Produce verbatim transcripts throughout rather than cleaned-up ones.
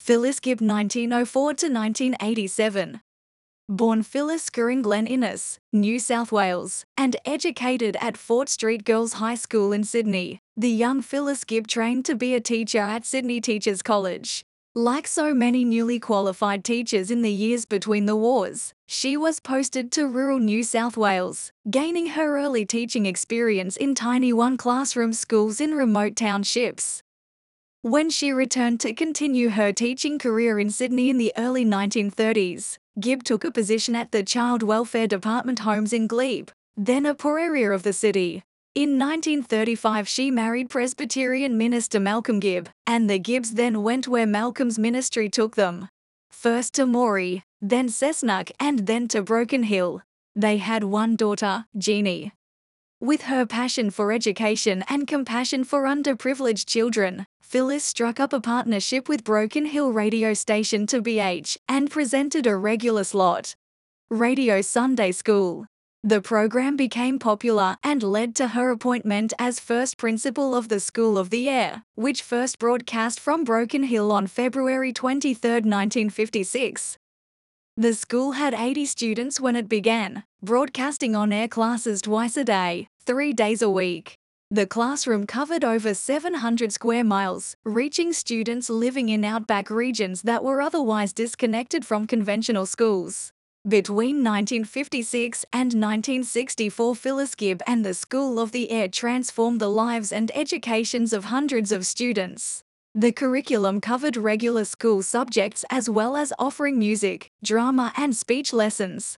Phyllis Gibb nineteen oh four to nineteen eighty-seven. Born Phyllis Skirring Glen Innes, New South Wales, and educated at Fort Street Girls High School in Sydney, the young Phyllis Gibb trained to be a teacher at Sydney Teachers College. Like so many newly qualified teachers in the years between the wars, she was posted to rural New South Wales, gaining her early teaching experience in tiny one-classroom schools in remote townships. When she returned to continue her teaching career in Sydney in the early nineteen thirties, Gibb took a position at the Child Welfare Department Homes in Glebe, then a poor area of the city. In nineteen thirty-five she married Presbyterian minister Malcolm Gibb, and the Gibbs then went where Malcolm's ministry took them. First to Moree, then Cessnock, and then to Broken Hill. They had one daughter, Jeannie. With her passion for education and compassion for underprivileged children, Phyllis struck up a partnership with Broken Hill radio station two B H and presented a regular slot. Radio Sunday School. The program became popular and led to her appointment as first principal of the School of the Air, which first broadcast from Broken Hill on February twenty-third, nineteen fifty-six. The school had eighty students when it began, broadcasting on-air classes twice a day, three days a week. The classroom covered over seven hundred square miles, reaching students living in outback regions that were otherwise disconnected from conventional schools. Between nineteen fifty-six and nineteen sixty-four, Phyllis Gibb and the School of the Air transformed the lives and educations of hundreds of students. The curriculum covered regular school subjects as well as offering music, drama, and speech lessons.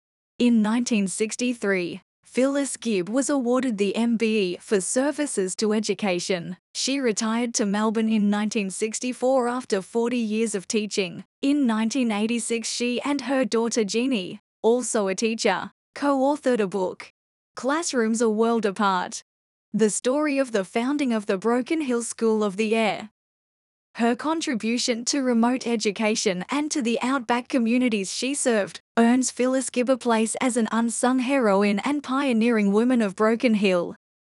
In nineteen sixty-three, Phyllis Gibb was awarded the M B E for services to education. She retired to Melbourne in nineteen sixty-four after forty years of teaching. In nineteen eighty-six, she and her daughter Jeannie, also a teacher, co-authored a book, Classrooms a World Apart: The Story of the Founding of the Broken Hill School of the Air. Her contribution to remote education and to the outback communities she served earns Phyllis Gibb a place as an unsung heroine and pioneering woman of Broken Hill.